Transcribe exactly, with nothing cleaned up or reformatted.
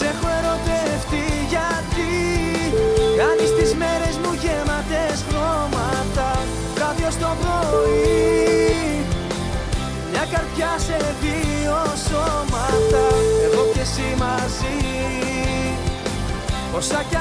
Σε έχω ερωτευτεί γιατί κάνεις τις μέρες μου γεμάτες χρώματα. Βράδυ ως το πρωί, μια καρδιά σε δύο σώματα. Εγώ και εσύ μαζί, όσα κι